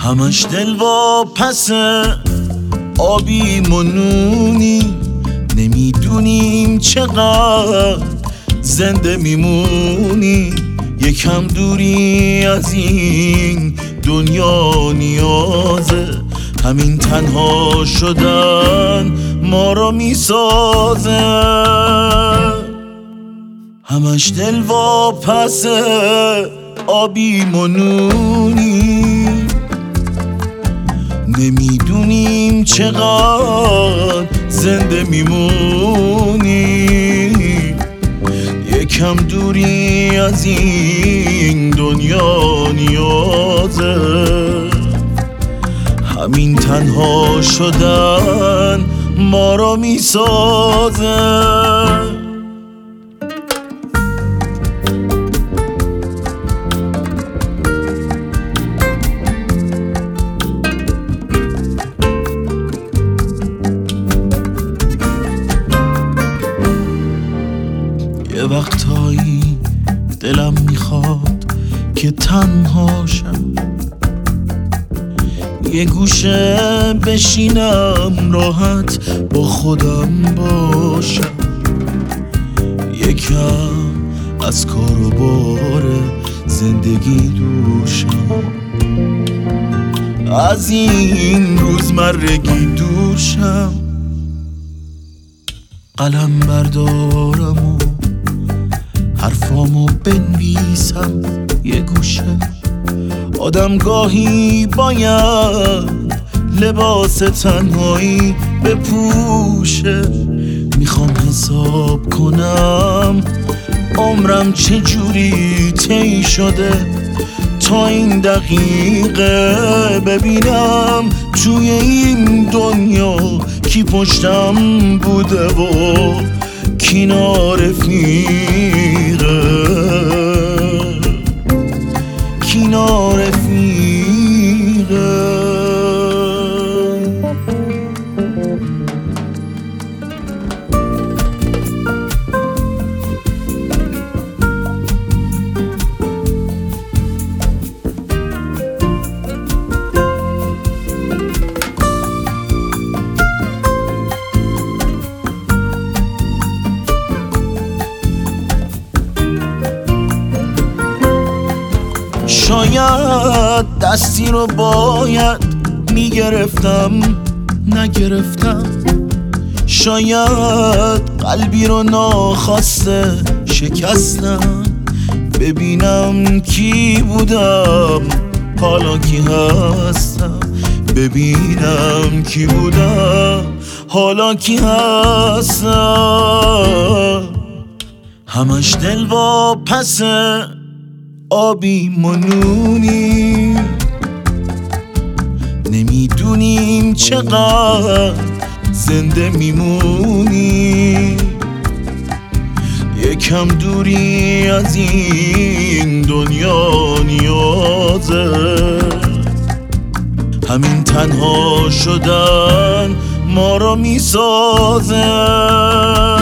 همش دل واپسه، آبیم و نونی، نمیدونیم چقدر زنده میمونی. یکم دوری از این دنیا نیازه، همین تنها شدن ما رو میسازه. همش دل واپسه، آبیم و نونی، نمیدونیم چقدر زنده میمونی. یکم دوری از این دنیا نیازه، همین تنها شدن ما رو میسازه. یه وقتایی دلم میخواد که تنها شم، یه گوشه بشینم راحت با خودم باشم. یکم از کار و بار زندگی دور شم، از این روزمرگی دور شم. قلم بردارم و حرفامو بنویسم یه گوشه. آدم گاهی باید لباس تنهایی بپوشه. میخوام حساب کنم عمرم چجوری طی شده تا این دقیقه ببینم توی این دنیا کی پشتم بوده و کی نارفیقه، کی نارفیقه. شاید دستی رو باید میگرفتم نگرفتم، شاید قلبی رو ناخواسته شکستم. ببینم کی بودم حالا کی هستم، ببینم کی بودم حالا کی هستم. همش دل واپسه، آبیم و نونی، نمیدونیم چقدر زنده میمونی. یکم دوری از این دنیا نیازه، همین تنها شدن ما رو میسازه.